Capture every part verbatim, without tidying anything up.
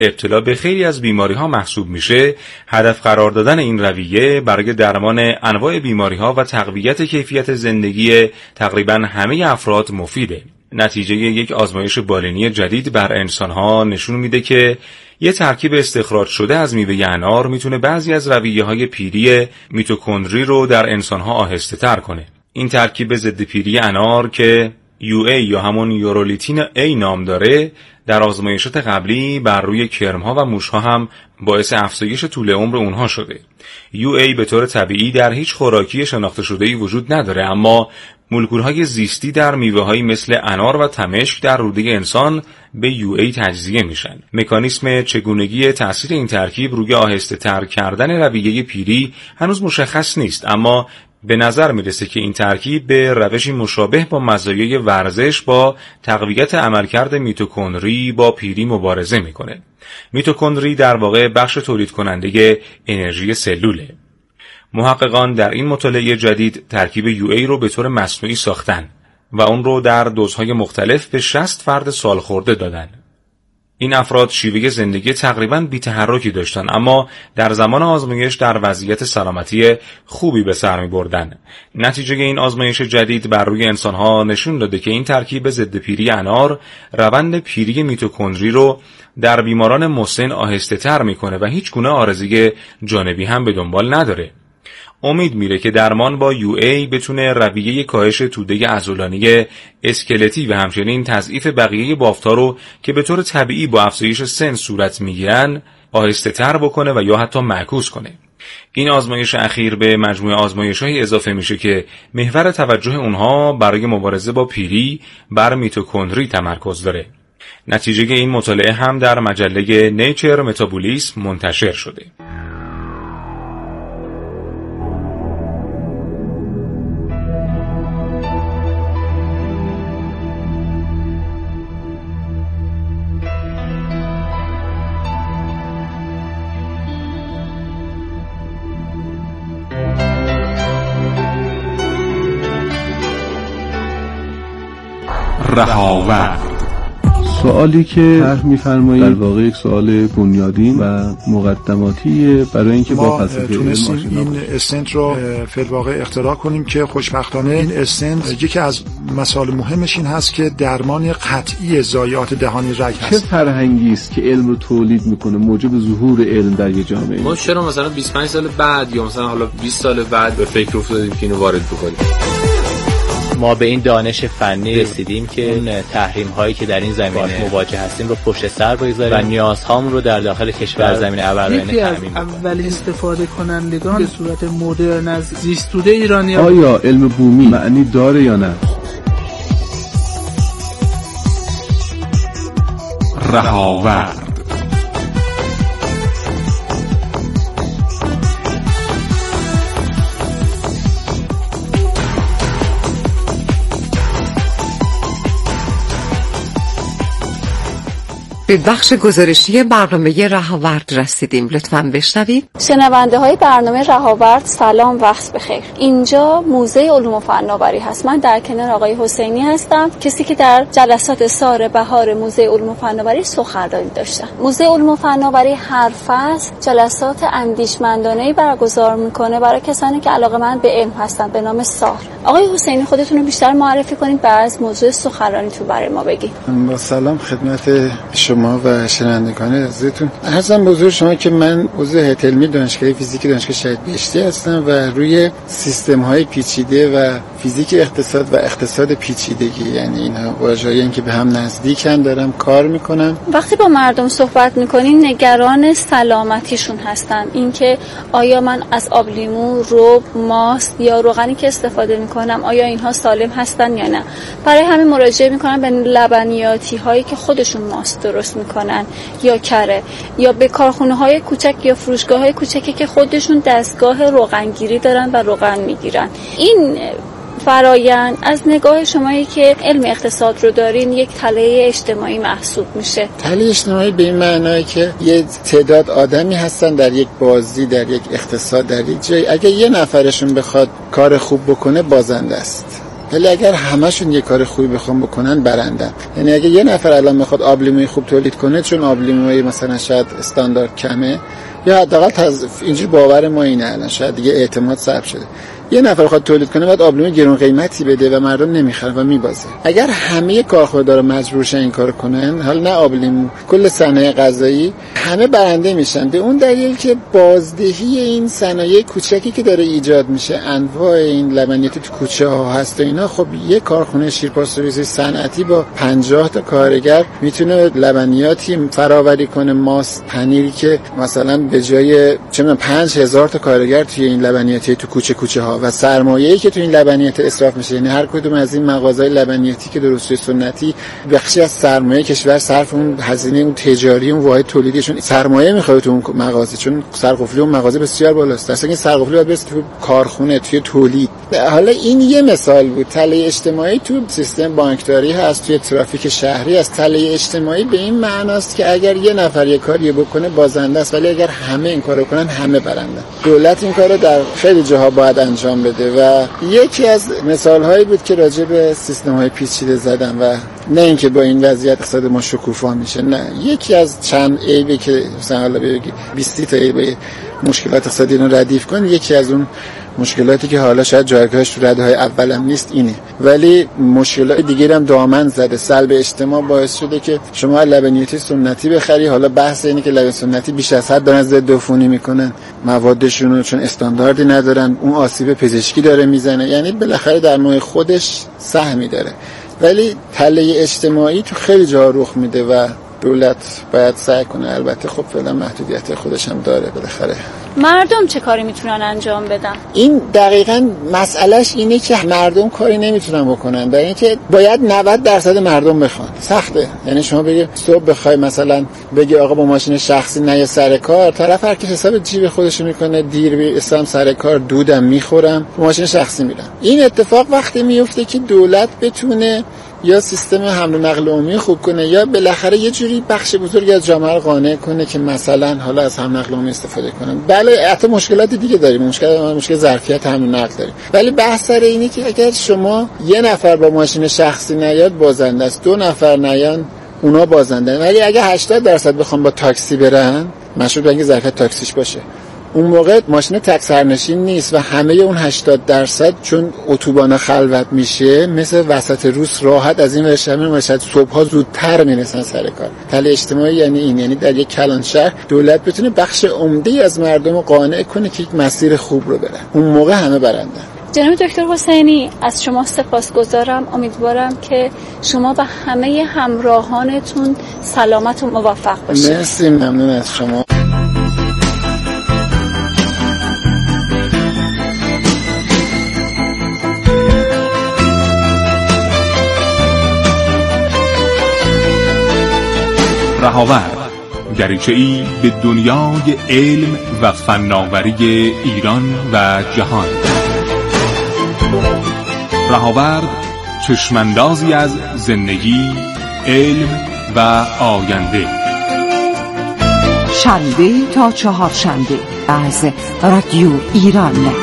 ابتلا به خیلی از بیماری‌ها محسوب میشه، هدف قرار دادن این رویه برای درمان انواع بیماری‌ها و تقویت کیفیت زندگی تقریباً همه افراد مفیده. نتیجه یک آزمایش بالینی جدید بر انسان‌ها نشون میده که یه ترکیب استخراج شده از میوه انار میتونه بعضی از رویه‌های پیری میتوکندری رو در انسان‌ها آهسته‌تر کنه. این ترکیب ضد پیری انار که یو ای یا همون یورولیتین A نام داره، در آزمایشات قبلی بر روی کرم‌ها و موش‌ها هم باعث افزایش طول عمر اونها شده. یو ای به طور طبیعی در هیچ خوراکی شناخته شده‌ای وجود نداره، اما مولکول‌های زیستی در میوه‌هایی مثل انار و تمشک در روده انسان به یو ای تجزیه میشن. مکانیسم چگونگی تأثیر این ترکیب روی آهسته‌تر کردن رویه پیری هنوز مشخص نیست، اما به نظر میرسه که این ترکیب به روشی مشابه با مزایای ورزش با تقویت عملکرد میتوکندری با پیری مبارزه میکنه. میتوکندری در واقع بخش تولید کننده انرژی سلوله. محققان در این مطالعه جدید ترکیب یو ای رو به طور مصنوعی ساختن و اون رو در دوزهای مختلف به شصت فرد سالخورده دادن. این افراد شیوه زندگی تقریباً بی‌تحرکی داشتن، اما در زمان آزمایش در وضعیت سلامتی خوبی به سر می‌بردن. نتیجه این آزمایش جدید بر روی انسان‌ها نشون داده که این ترکیب ضد پیری انار روند پیری میتوکندری رو در بیماران مسن آهسته‌تر می‌کنه و هیچ گونه عارضه جانبی هم به دنبال نداره. امید میره که درمان با یو ای بتونه رویه کاهش توده عضلانی اسکلتی و همچنین تضعیف بقیه بافت‌ها رو که به طور طبیعی با افزایش سن صورت میگیرن آهسته‌تر بکنه و یا حتی معکوس کنه. این آزمایش اخیر به مجموعه آزمایش‌های اضافه میشه که محور توجه اونها برای مبارزه با پیری بر میتوکندری تمرکز داره. نتیجه این مطالعه هم در مجله نیچر متابولیسم منتشر شده. رهاورد. سوالی که طرح می‌فرمایید در واقع یک سوال بنیادین و مقدماتیه برای اینکه با فلسفه علم آشنا بشیم. این استنت رو فی الواقع اختراع کنیم که خوشبختانه این استنت یکی از مسائل مهمش این هست که درمان قطعی ضایعات دهانی رگ هست. چه فرهنگی است که علم رو تولید میکنه موجب ظهور علم در یک جامعه؟ ما چرا مثلا بیست و پنج سال بعد یا مثلا حالا بیست سال بعد به فکر افتادیم که اینو وارد بکنیم؟ ما به این دانش فنی رسیدیم که اون تحریم هایی که در این زمینه مواجه هستیم رو پشت سر بگذاریم و نیازهامون رو در داخل کشور زمینه ابرآیینه تامین کنیم. اولین استفاده کنندگان به صورت مدرن از زیستوده ایرانی ها. آیا علم بومی معنی داره یا نه؟ رهاورد. به بخش گزارشی برنامه رهاورد رسیدیم. لطفاً بشنوید. شنونده های برنامه رهاورد سلام، وقت بخیر. اینجا موزه علوم و فناوری هست. من در کنار آقای حسینی هستم، کسی که در جلسات سال بهار موزه علوم و فناوری سخنرانی داشتن. موزه علوم و فناوری هر فصل جلسات اندیشمندانه‌ای برگزار میکنه برای کسانی که علاقه‌مند به علم هستن به نام سال. آقای حسینی خودتون رو بیشتر معرفی کنید، بعد از موضوع سخنرانیتون برای ما بگید. با سلام خدمت شما و شنوندگان عزیزتون. عرضم به حضور شما که من عضو هیئت علمی دانشکده فیزیک دانشگاه شهید بهشتی هستم و روی سیستم‌های پیچیده و فیزیک اقتصاد و اقتصاد پیچیدگی، یعنی اینها واژه‌ای که به هم نزدیکن، دارم کار میکنم. وقتی با مردم صحبت میکنین نگران سلامتیشون هستن، اینکه آیا من از آب لیمو، رب، ماست یا روغنی که استفاده میکنم آیا اینها سالم هستن یا نه. برای همین مراجعه میکنم به لبنیاتی هایی که خودشون ماست درست میکنن یا کره، یا به کارخونه های کوچک یا فروشگاه های کوچکی که خودشون دستگاه روغنگیری دارن و روغن میگیرن. این فرایند از نگاه شمایی که علم اقتصاد رو دارین یک تله اجتماعی محسوب میشه. تله اجتماعی به این معنی که یه تعداد آدمی هستن در یک بازی، در یک اقتصاد، در یک جای. اگه یه نفرشون بخواد کار خوب بکنه بازنده است. ولی اگر همشون یه کار خوبی بخوام بکنن برندن. یعنی اگه یه نفر الان میخواد آبلیموی خوب تولید کنه چون آبلیموی مثلا شاید استاندارد کمه یا حداقل تز... اینجوری باور ما اینه الان شاید دیگه اعتماد صرف شده، یه نفر خواهد تولید کنه بعد آبلیموی گرون قیمتی بده و مردم نمیخرن و میبازه. اگر همه کارخانه‌دارا مجبور شن این کارو کنن، حالا نه آبلیمو، کل صنایع غذایی همه برنده میشن، به اون دلیل که بازدهی این صنایع کوچکی که داره ایجاد میشه، انواع این لبنیات تو کوچه ها هست و اینا، خب یه کارخونه شیرپاستوریزی صنعتی با پنجاه تا کارگر میتونه لبنیاتی فراوری کنه، ماست، پنیری که مثلا به جای چه میدونم پنج هزار تا کارگر توی این لبنیاتی تو کوچه کوچه ها و سرمایه‌ای که تو این لبنیات اصراف میشه، یعنی هر کدوم از این مغازه‌های لبنیاتی که درست سنتی بخشی از سرمایه کشور صرف اون هزینه اون تجاری اون واحد تولیدیشون سرمایه میخواد تو اون مغازه، چون سرقفلی اون مغازه بسیار بالاست، اصلا این سرقفلی باید برسه تو کارخونه توی تولید. حالا این یه مثال بود. تله اجتماعی تو سیستم بانکداری هست، توی ترافیک شهری هست. تله اجتماعی به این معناست که اگر یه نفر یه کاری بکنه بازنده است، ولی اگر همه این کارو کنن همه برنده. دولت این کارو در خیلی جاها باید انجام بده و یکی از مثال‌هایی بود که راجع به سیستم‌های پیچیده زدم و نه اینکه با این وضعیت اقتصاد ما شکوفا میشه، نه، یکی از چند عیبی که مثلا حالا بگی بیست تا عیب مشکلات اقتصادی رو ردیف کن، یکی از اون مشکلاتی که حالا شاید جایگاهش تو رده‌های اولم نیست اینه، ولی مشکلات دیگه هم دامن زده. سلب اجتماع باعث شده که شما لبنیاتی سنتی بخری، حالا بحث اینه که لبن سنتی بیش از حد دارن ضد عفونی میکنن، موادشون رو چون استانداردی ندارن، اون آسیب پزشکی داره میزنه، یعنی بالاخره در نوع خودش سهمی داره. ولی تله اجتماعی تو خیلی جا رخ میده و دولت باید سعی کنه، البته خب فعلا محدودیت خودش هم داره. بالاخره مردم چه کاری میتونن انجام بدن؟ این دقیقاً مسئلهش اینه که مردم کاری نمیتونن بکنن، برای اینکه باید نود درصد مردم بخوان. سخته. یعنی شما بگی صبح بخوای مثلا بگی آقا با ماشین شخصی نیا سر کار، طرف هر کی حساب جیب خودش میکنه، دیر بیستم سر کار، دودم میخورم، با ماشین شخصی میرم. این اتفاق وقتی میفته که دولت بتونه یا سیستم حمل و نقل عمومی خوب کنه یا بالاخره یه جوری بخش بزرگی از جامعه رو قانع کنه که مثلا حالا از حمل و نقل عمومی استفاده کنن. بله حتی مشکلات دیگه داریم، مشکل مشکل ظرفیت حمل و نقل داریم، ولی بحث سر اینه که اگر شما یه نفر با ماشین شخصی نیاد بازنده است، دو نفر نیان اونا بازنده، ولی اگه هشتاد درصد بخوام با تاکسی برن، مشروط به اینکه ظرفیت تاکسیش باشه، اون موقع ماشین تک سرنشین نیست و همه اون هشتاد درصد چون اتوبانا خلوت میشه، مثل وسط روز راحت از این ورش همین ورش صبح‌ها زودتر میرسن سر کار. تله اجتماعی یعنی این، یعنی در یک کلان شهر دولت بتونه بخش عمده‌ای از مردم رو قانع کنه که یک مسیر خوب رو برن، اون موقع همه برنده. جناب دکتر حسینی، از شما سپاسگزارم. امیدوارم که شما و همه همراهانتون سلامت و موفق باشید. مرسی، ممنون از شما. رهاورد، دریچه‌ای به دنیای علم و فناوری ایران و جهان. رهاورد، چشماندازی از زندگی، علم و آینده. شنبه تا چهارشنبه از رادیو ایران.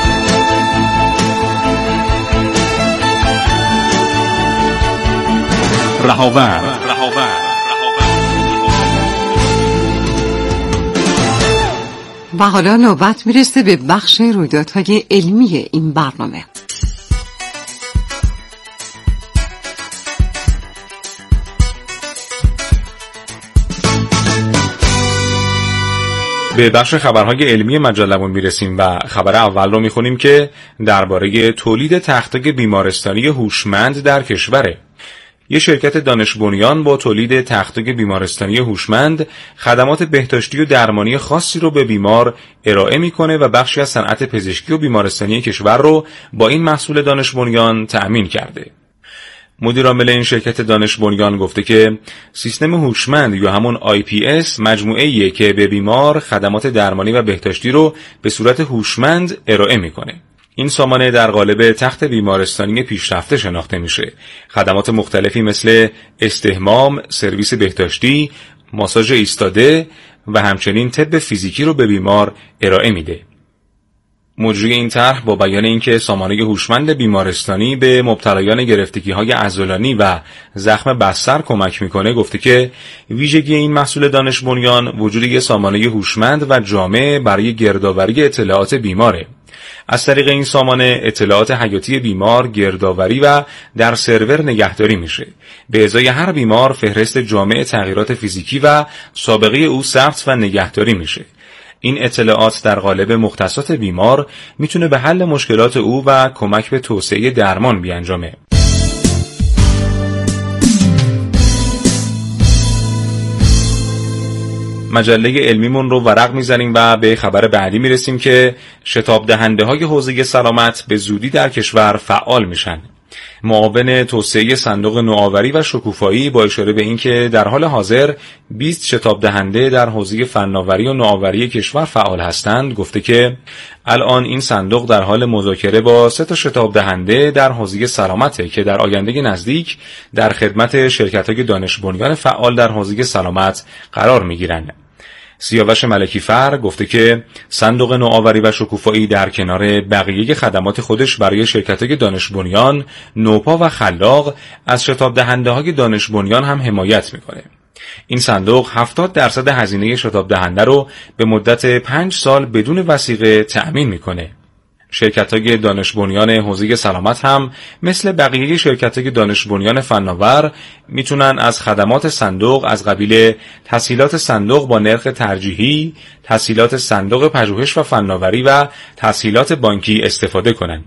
رهاورد. و حالا نوبت میرسه به بخش رویدادهای علمی این برنامه. به بخش خبرهای علمی مجلمون میرسیم و خبر اول رو میخونیم که درباره تولید تخت‌های بیمارستانی هوشمند در کشوره. یه شرکت دانش بنیان با تولید تخت‌های بیمارستانی هوشمند خدمات بهداشتی و درمانی خاصی رو به بیمار ارائه میکنه و بخشی از صنعت پزشکی و بیمارستانی کشور رو با این محصول دانش بنیان تأمین کرده. مدیر عامل این شرکت دانش بنیان گفته که سیستم هوشمند یا همون آی پی اس مجموعه‌ایه که به بیمار خدمات درمانی و بهداشتی رو به صورت هوشمند ارائه میکنه. این سامانه در قالب تخت بیمارستانی پیشرفته شناخته میشه. خدمات مختلفی مثل استحمام، سرویس بهداشتی، ماساژ ایستاده و همچنین طب فیزیکی رو به بیمار ارائه میده. مجری این طرح با بیان اینکه سامانه هوشمند بیمارستانی به مبتلایان گرفتگی‌های عضلانی و زخم بستر کمک میکنه، گفته که ویژگی این محصول دانش بنیان وجود یک سامانه هوشمند و جامع برای گردآوری اطلاعات بیماره. از طریق این سامانه اطلاعات حیاتی بیمار گردآوری و در سرور نگهداری میشه. به ازای هر بیمار فهرست جامع تغییرات فیزیکی و سابقه او ثبت و نگهداری میشه. این اطلاعات در قالب مختصات بیمار میتونه به حل مشکلات او و کمک به توسعه درمان بیانجامه. مجله علمیمون رو ورق میزنیم و به خبر بعدی میرسیم که شتاب دهنده های حوزه سلامت به زودی در کشور فعال میشن. معاون توسعه صندوق نوآوری و شکوفایی با اشاره به اینکه در حال حاضر بیست شتاب دهنده در حوزه فناوری و نوآوری کشور فعال هستند، گفته که الان این صندوق در حال مذاکره با سه تا شتاب دهنده در حوزه سلامته که در آینده نزدیک در خدمت شرکت‌های دانش بنیان فعال در حوزه سلامت قرار می‌گیرند. سیاوش ملکی فر گفته که صندوق نوآوری و شکوفایی در کنار بقیه خدمات خودش برای شرکت‌های دانش بنیان نوپا و خلاق از شتاب دهنده‌های دانش بنیان هم حمایت می‌کنه. این صندوق هفتاد درصد هزینه شتاب دهنده رو به مدت پنج سال بدون وثیقه تأمین می‌کنه. شرکت‌های دانش بنیان حوزه سلامت هم مثل بقیه شرکت‌های دانش بنیان فناور میتونن از خدمات صندوق از قبیل تسهیلات صندوق با نرخ ترجیحی، تسهیلات صندوق پژوهش و فناوری و تسهیلات بانکی استفاده کنن.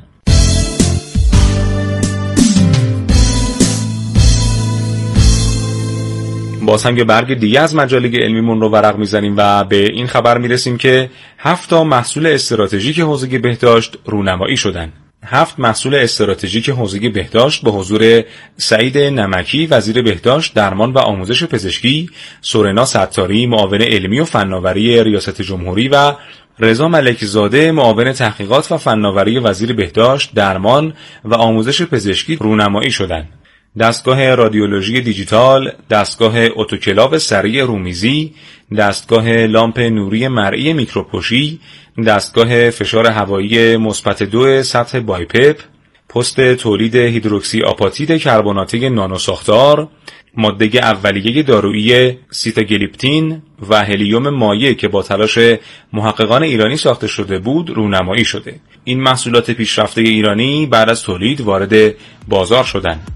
باز هم یه برگ دیگه از مجله علمیمون رو ورق میزنیم و به این خبر میرسیم که هفت تا محصول استراتژیک حوزه بهداشت رونمایی شدن. هفت محصول استراتژیک حوزه بهداشت با حضور سعید نمکی وزیر بهداشت، درمان و آموزش پزشکی، سورنا ستاری معاون علمی و فناوری ریاست جمهوری و رضا ملکی زاده معاون تحقیقات و فناوری وزیر بهداشت، درمان و آموزش پزشکی رونمایی شدند. دستگاه رادیولوژی دیجیتال، دستگاه اتوکلاو سریع رومیزی، دستگاه لامپ نوری مرئی میکروپوشی، دستگاه فشار هوایی مثبت دو سطح بایپپ، پست تولید هیدروکسی آپاتید کربناته نانو ساختار، ماده اولیه دارویی سیتاگلیپتین و هلیوم مایع که با تلاش محققان ایرانی ساخته شده بود رونمایی شده. این محصولات پیشرفته ایرانی بعد از تولید وارد بازار شدند.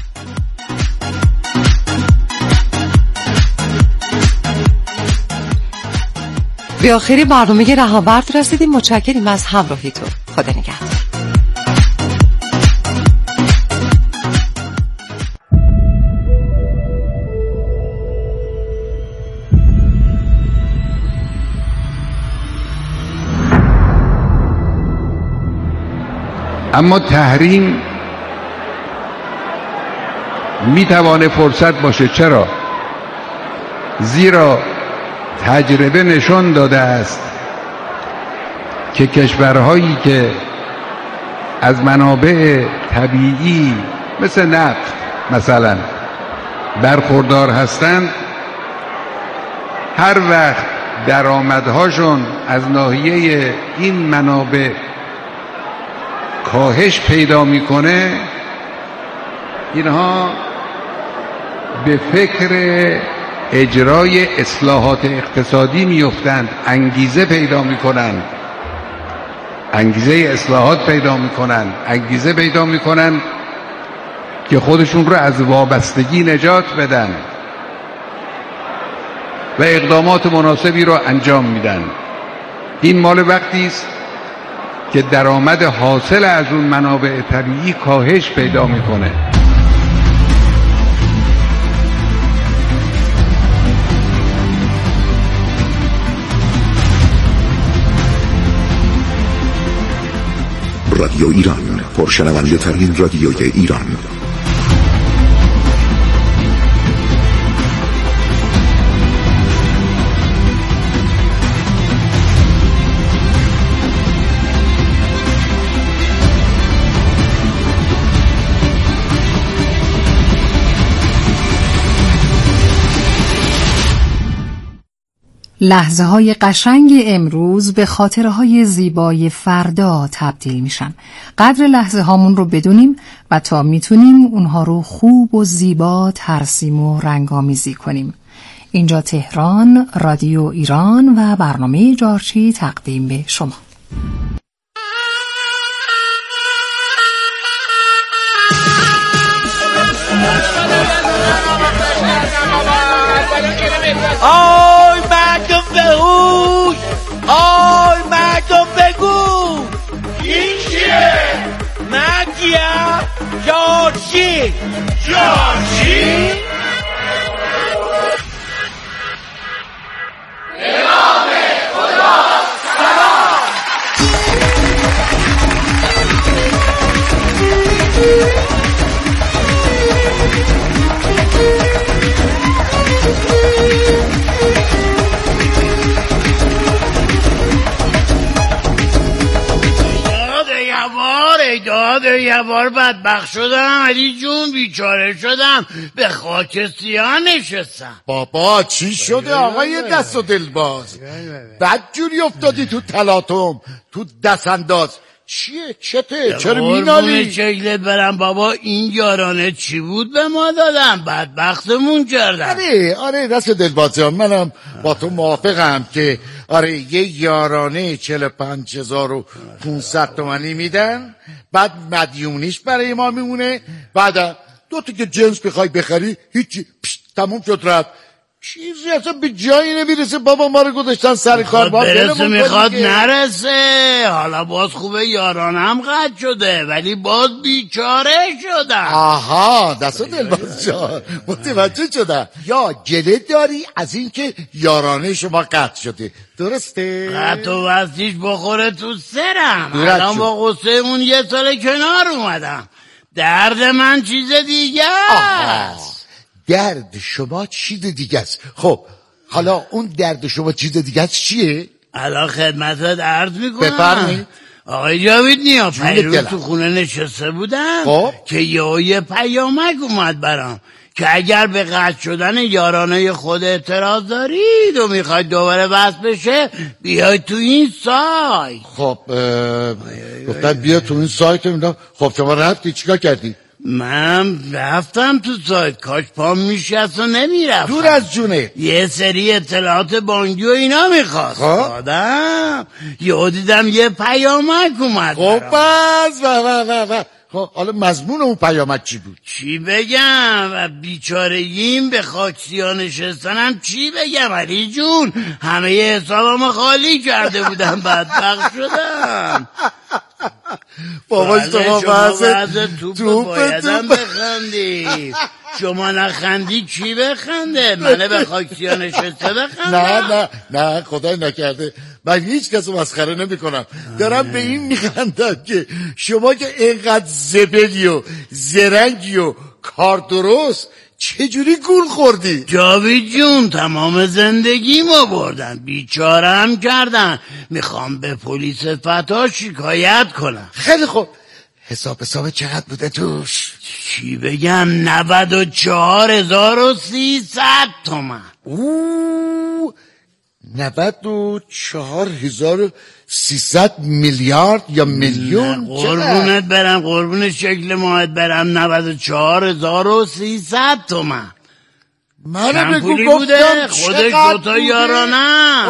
به آخر برنامه رهاورد رسیدیم. متشکریم از همراهیتون. خدا نگهدار. اما تحریم میتوانه فرصت باشه. چرا؟ زیرا تجربه نشان داده است که کشورهایی که از منابع طبیعی مثل نفت مثلا برخوردار هستند، هر وقت درآمدهاشون از ناحیه این منابع کاهش پیدا میکنه، اینها به فکر اجرای اصلاحات اقتصادی میافتند، انگیزه پیدا میکنند، انگیزه اصلاحات پیدا میکنند، انگیزه پیدا میکنند که خودشون رو از وابستگی نجات بدن و اقدامات مناسبی رو انجام میدن. این مال وقتی است که درآمد حاصل از اون منابع طبیعی کاهش پیدا میکنه. رادیو ایران، پرشنونده ترین رادیوی ایران. لحظه های قشنگ امروز به خاطره های زیبای فردا تبدیل میشن. قدر لحظه هامون رو بدونیم و تا میتونیم اونها رو خوب و زیبا ترسیم و رنگامیزی کنیم. اینجا تهران، رادیو ایران و برنامه جارچی تقدیم به شما. آی مردم بهوش، آی مردم بگو این چیه؟ من کیم؟ جارچی. جارچی؟ امام خدا سلام. داده یه بار بدبخت شدم علی جون، بیچاره شدم، به خاک سیاه نشستم. بابا چی شده آقای دست و دلباز؟ بد جوری افتادی تو تلاطم، تو دست انداز. چیه؟ چته؟ چرا مینالی؟ شکلت برم بابا، این یارانه چی بود به ما دادم؟ بدبختمون کردن. آره آره دست دلباز جان، منم با تو موافقم که آره یه یارانه چهل و پنج هزار و پونصد تومانی میدن، بعد مدیونیش برای ما میمونه، بعد دو تا که جنس بخوای بخری هیچی تموم شد رفت. چیزی اصلا به جایی نمیرسه بابا، ما رو گذاشتن سر کار. با برسه میخواد نرسه. حالا باز خوبه یارانم قد شده ولی باز بیچاره شدم. آها دست و دلباز جان متوجه شدم. یا گله داری از اینکه یارانه شما قطع شده، درسته؟ قطع و وصلیش بخوره تو سرم. الان با غصه اون یه سال کنار اومدم. درد من چیز دیگه است. درد شما چیز دیگه است. خب حالا اون درد شما چیز دیگه است چیه؟ الان خدمتت عرض میکنم. بفرمایید. آقای جاوید نیا، پیروز تو خونه نشسته بودم خب؟ که یه یه پیامک اومد برام که اگر به قطع شدن یارانه خود اعتراض دارید و میخواید دوباره بس بشه بیای تو این سایت. خب گفتن بیا تو این سایت. میدم. خب شما رفتی چیکار کردی؟ من رفتم تو سایت، کاش پام میشست و نمیرفتم. دور از جونه یه سری اطلاعات بانکی و اینا میخواست. آدم یه دیدم یه پیامک اومد. خب بس و و و و خب حالا مضمون اون پیامک چی بود؟ چی بگم؟ و بیچارگیم به خاک سیاه نشستنم چی بگم علی جون؟ همه حسابم خالی کرده بودم، بدبخت شدم. بابا شما واسه توپ بایدم بخندی. شما نخندی کی بخنده؟ منه به خاک سیاه نشسته بخندم؟ نه نه نه خدای نکرده، من هیچ کس رو مسخره نمی کنم. دارم به این میخندم که شما که اینقدر زبلی و زرنگی و کار درست چجوری گول خوردی؟ جاوید جون تمام زندگی ما بردن، بیچارم کردن، میخوام به پلیس فتا شکایت کنم. خیلی خوب، حساب حساب چقدر بوده توش؟ چی بگم؟ نود و چهار هزار و سیصد تومن. اوه نود و چهار هزار و سیصد میلیارد یا میلیون؟ قربونت برم، قربون شکل ماهت برم، نود و چهار هزار و سیصد تومن. منو بگو گفتم خودش دوتا یارانم.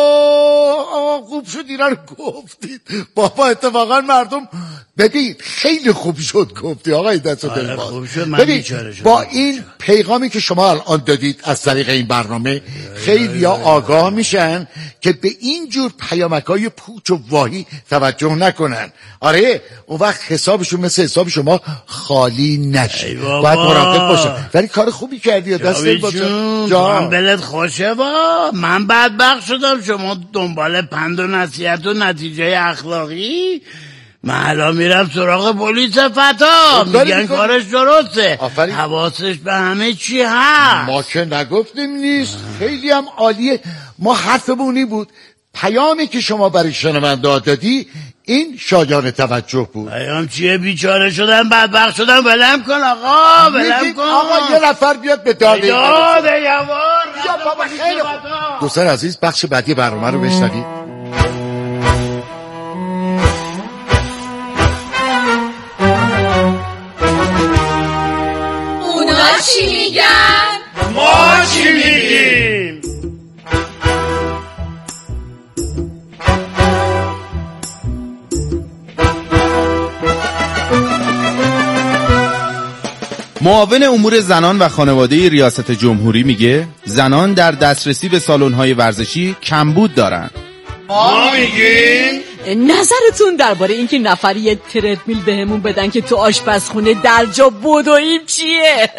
اوه خوب شد اینا رو گفتید بابا. اتفاقا مردم ببین خیلی خوب شد گفتی آقای دست و دلباز. ببین با این پیغامی که شما الان دادید از طریق این برنامه خیلی ها آگاه میشن که به این جور پیامک‌های پوچ و واهی توجه نکنن. آره اون وقت حسابشون مثل حساب شما خالی نشه، باید مراقب باشه. ولی کار خوبی کردی دست دلباز جان. بلد خوشه با من بدبخت شدم، شما دنبال پند و نصیحت و نتیجه اخلاقی. من الان میرم سراغ پلیس فتا، میگن کارش درسته، حواسش به همه چی هست. ما که نگفتیم نیست. خیلی هم عالیه. ما حرفمونی بود پیامی که شما برای شنونده دادی این شایان توجه بود. پیام چیه؟ بیچاره شدم، بدبخت شدم. ولم کن آقا، ولم کن آقا. یه نفر بیاد به داده داده یوار بابا خیلی خوب. دوستان عزیز بخش بعدی برنامه رو بشنوید. اونا چی میگن؟ ما چی میگیم؟ معاون امور زنان و خانواده ریاست جمهوری میگه زنان در دسترسی به سالن‌های ورزشی کمبود دارن. ما میگیم نظرتون درباره اینکه نفری یه تردمیل بهمون بدن که تو آشپزخونه در جا بدویم چیه؟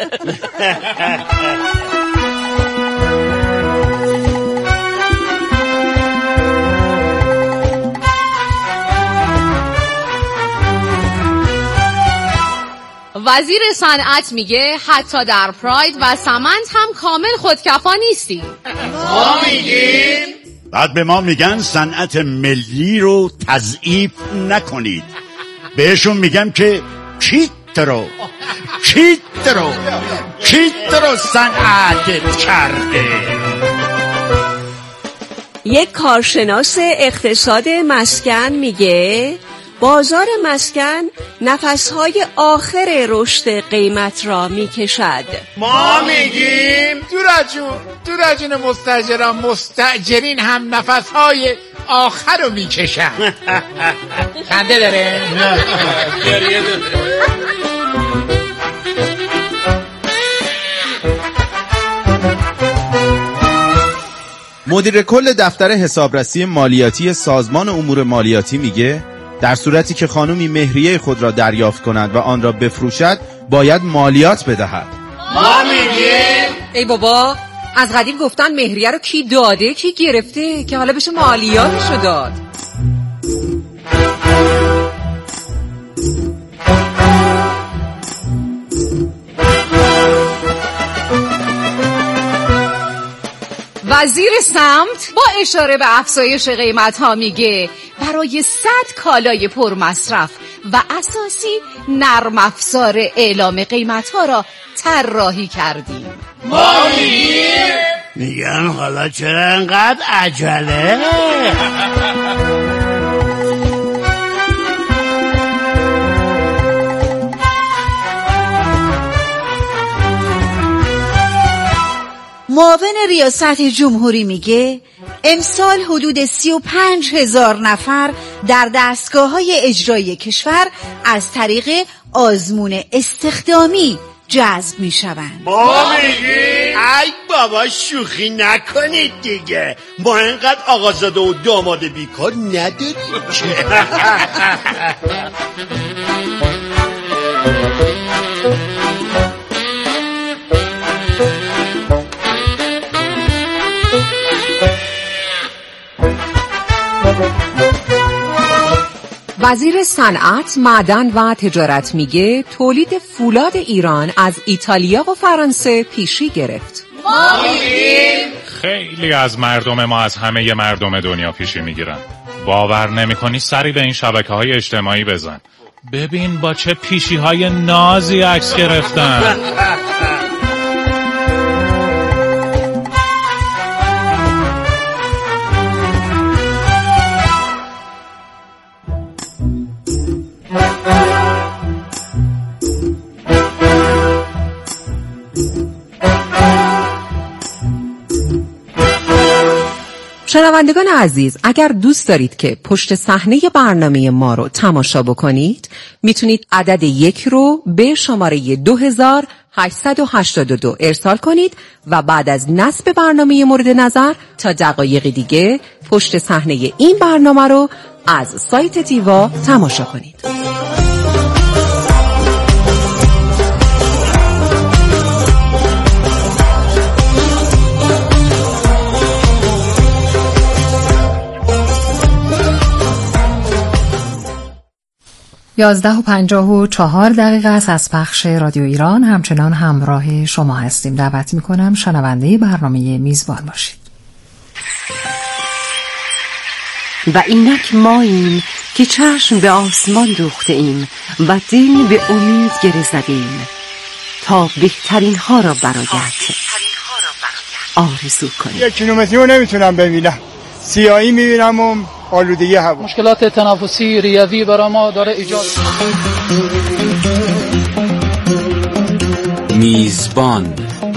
وزیر صنعت میگه حتی در پراید و سمنت هم کامل خودکفا نیستیم. ما میگیم بعد به ما میگن صنعت ملی رو تضعیف نکنید. بهشون میگم که کیت رو کیت رو کیت رو صنعت کرده. یک کارشناس اقتصاد مسکن میگه بازار مسکن نفسهای آخر رشد قیمت را میکشد. ما میگیم دورجون دورجون مستاجران مستاجرین هم نفسهای آخر رو میکشن. خنده داره؟ نه گریه داره. مدیر کل دفتر حسابرسی مالیاتی سازمان امور مالیاتی میگه در صورتی که خانومی مهریه خود را دریافت کند و آن را بفروشد باید مالیات بدهد. ما میگیم ای بابا از قدیم گفتن مهریه رو کی داده کی گرفته که حالا بشه مالیاتشو داد. وزیر سمت با اشاره به افزایش قیمت ها میگه برای صد کالای پرمصرف و اساسی نرم افزار اعلام قیمت ها را طراحی کردیم. ما میگیم میگن حالا چرا انقدر عجله؟ معاون ریاست جمهوری میگه امسال حدود سی و پنج هزار نفر در دستگاه‌های اجرایی کشور از طریق آزمون استخدامی جذب میشوند. ما میگیم ای بابا شوخی نکنید دیگه، ما اینقدر آقازاده و داماد بیکار نداریم که. وزیر صنعت، معدن و تجارت میگه تولید فولاد ایران از ایتالیا و فرانسه پیشی گرفت. ما میگیم خیلی از مردم ما از همه مردم دنیا پیشی میگیرن. باور نمیکنی سری به این شبکه‌های اجتماعی بزن ببین با چه پیشی‌های نازی عکس گرفتن. شنوندگان عزیز، اگر دوست دارید که پشت صحنه برنامه ما رو تماشا بکنید میتونید عدد یک رو به شماره دو هزار و هشتصد و هشتاد و دو ارسال کنید و بعد از نصب برنامه مورد نظر تا دقایق دیگه پشت صحنه این برنامه رو از سایت دیوا تماشا کنید. یازده و پنجاه و چهار دقیقه است از پخش رادیو ایران. همچنان همراه شما هستیم. دعوت میکنم شنونده برنامه میزبان باشید. و اینک ماییم که چشم به آسمان دوخته ایم و دل به امید گره زدیم تا بهترین ها را برآید. آرزو کنید. یک کیلومتری رو نمیتونم ببینم، سیاهی میبینم و آلودگی هوا. مشکلات تنفسی ریوی برای ما داره ایجاد. میزبان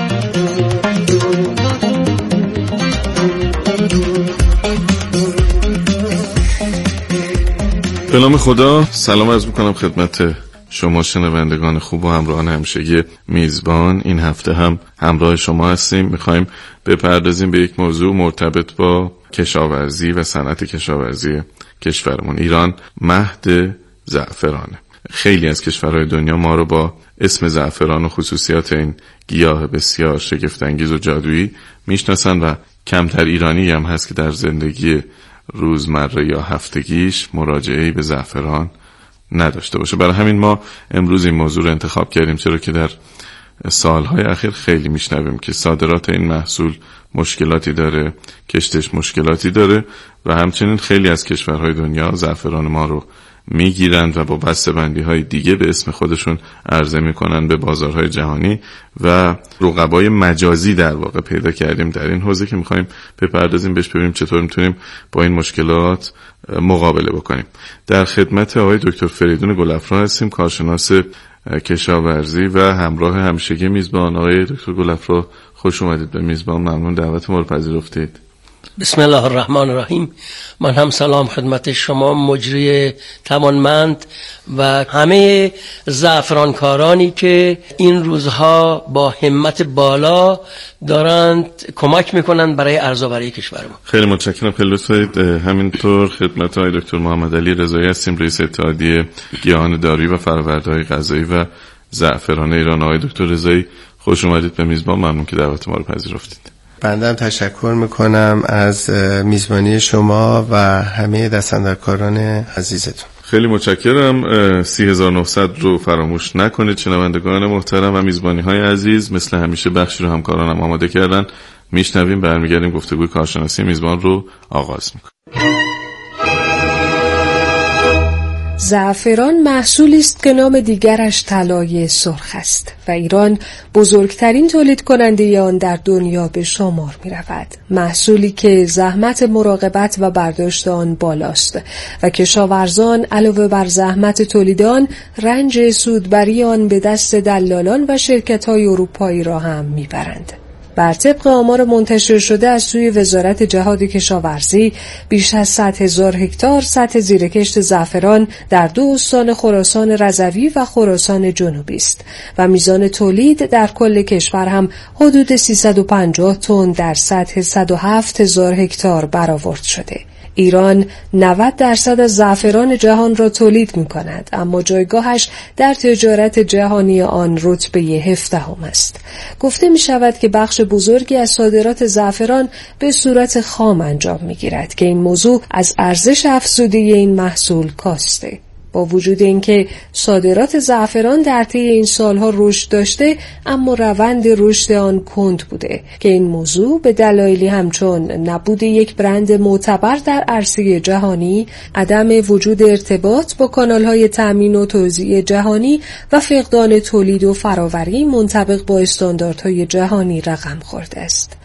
به نام خدا، سلام عرض میکنم خدمت شما شنوندگان خوب و همراهان همیشگی میزبان. این هفته هم همراه شما هستیم. میخوایم بپردازیم به یک موضوع مرتبط با کشاورزی و صنعت کشاورزی کشورمون. ایران مهد زعفرانه. خیلی از کشورهای دنیا ما رو با اسم زعفران و خصوصیات این گیاه بسیار شگفت‌انگیز و جادویی میشناسن و کمتر ایرانی هم هست که در زندگی روزمره یا هفتگیش مراجعه‌ای به زعفران نداشته باشه. برای همین ما امروز این موضوع رو انتخاب کردیم، چرا که در سالهای اخیر خیلی میشنویم که صادرات این محصول مشکلاتی داره، کشتش مشکلاتی داره و همچنین خیلی از کشورهای دنیا زعفران ما رو میگیرند و با بسته‌بندی های دیگه به اسم خودشون عرضه میکنن به بازارهای جهانی و رقبای مجازی در واقع پیدا کردیم در این حوزه که میخوایم بپردازیم بهش، ببینیم چطور میتونیم با این مشکلات مقابله بکنیم. در خدمت آقای دکتر فریدون گلافرا هستیم، کارشناس کشاورزی و همراه همیشگی میزبان. آقای دکتر گلافرا خوش اومدید به میزبان، ممنون دعوت ما رو پذیرفتید. بسم الله الرحمن الرحیم. من هم سلام خدمت شما مجری توانمند و همه زعفرانکارانی که این روزها با همت بالا دارند کمک میکنند برای ارزآوری کشورمون. خیلی متشکرم، خیلی لطف دارید. همینطور خدمت های دکتر محمد علی رضایی هستیم، رئیس اتحادیه گیاهان دارویی و فرآورده‌های غذایی و زعفران ایران. آقای دکتر رضایی خوش اومدید به میزبان، ممنون که دعوت ما رو پذیرفتید. بنده هم تشکر میکنم از میزبانی شما و همه دستاندرکاران عزیزتون. خیلی متشکرم. سی هزار و نهصد رو فراموش نکنید شنوندگان محترم و میزبانی های عزیز. مثل همیشه بخشی رو همکارانم آماده کردن، میشنویم، برمیگردیم گفتگوی کارشناسی میزبان رو آغاز میکنیم. زعفران محصولی است که نام دیگرش طلای سرخ است و ایران بزرگترین تولید کننده آن در دنیا به شمار می رود. محصولی که زحمت مراقبت و برداشت آن بالاست و کشاورزان علاوه بر زحمت تولید آن، رنج سودبری آن به دست دلالان و شرکت‌های اروپایی را هم میبرند. بر طبق آمار منتشر شده از سوی وزارت جهاد کشاورزی، بیش از صد هزار هکتار سطح زیرکشت زعفران در دو استان خراسان رضوی و خراسان جنوبی است و میزان تولید در کل کشور هم حدود سیصد و پنجاه تن در سطح صد و هفت هزار هکتار برآورد شده. ایران نود درصد از زعفران جهان را تولید می کند، اما جایگاهش در تجارت جهانی آن رتبه هفدهم است. گفته می شود که بخش بزرگی از صادرات زعفران به صورت خام انجام می گیرد که این موضوع از ارزش افزوده این محصول کاسته. با وجود اینکه صادرات زعفران در طی این سالها رشد داشته، اما روند رشد آن کند بوده که این موضوع به دلایلی همچون نبود یک برند معتبر در عرصه جهانی، عدم وجود ارتباط با کانال‌های تأمین و توزیع جهانی و فقدان تولید و فراوری منطبق با استانداردهای جهانی رقم خورده است.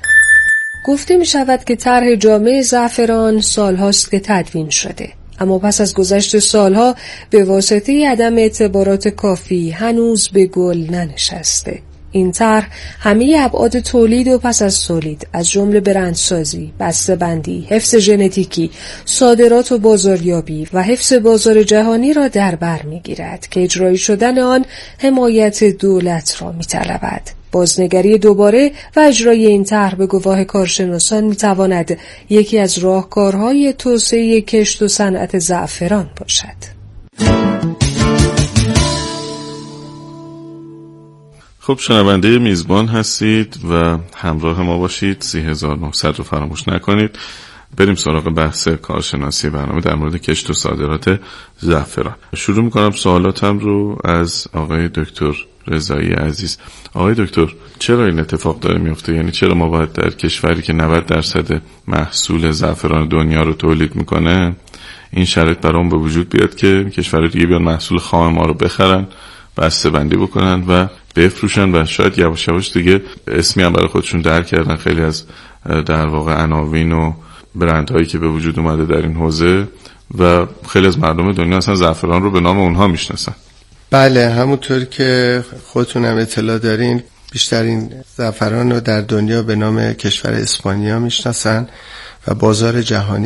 گفته می شود که طرح جامع زعفران سالهاست که تدوین شده، اما پس از گذشت سالها به واسطه عدم اعتبارات کافی هنوز به گل ننشسته. این طرح همه ابعاد تولید و پس از تولید از جمله برندسازی، بسته‌بندی، حفظ ژنتیکی، صادرات و بازاریابی و حفظ بازار جهانی را در بر می‌گیرد که اجرایی شدن آن حمایت دولت را می‌طلبد. بازنگری دوباره و اجرای این طرح به گواه کارشناسان می‌تواند یکی از راهکارهای توسعه کشت و صنعت زعفران باشد. خب شنونده میزبان هستید و همراه ما باشید. سی هزار و نهصد رو فراموش نکنید. بریم سراغ بحث کارشناسی برنامه در مورد کشت و صادرات زعفران. شروع میکنم سوالاتم رو از آقای دکتر رضایی عزیز. آقای دکتر، چرا این اتفاق داره میفته؟ یعنی چرا ما باید در کشوری که نود درصد محصول زعفران دنیا رو تولید میکنه این شرایط برام به وجود بیاد که کشور دیگه بیان محصول خام ما رو بخرن، بسته بندی بکنن و بفروشن و شاید یواش یواش دیگه اسمی هم برای خودشون در کردن. خیلی از در واقع عناوین و برندهایی که به وجود اومده در این حوزه و خیلی از مردم دنیا اصلا زعفران رو به نام اونها میشناسن. بله، همونطور که خودتون هم اطلاع دارین بیشترین زعفران رو در دنیا به نام کشور اسپانیا میشناسن و بازار جهانی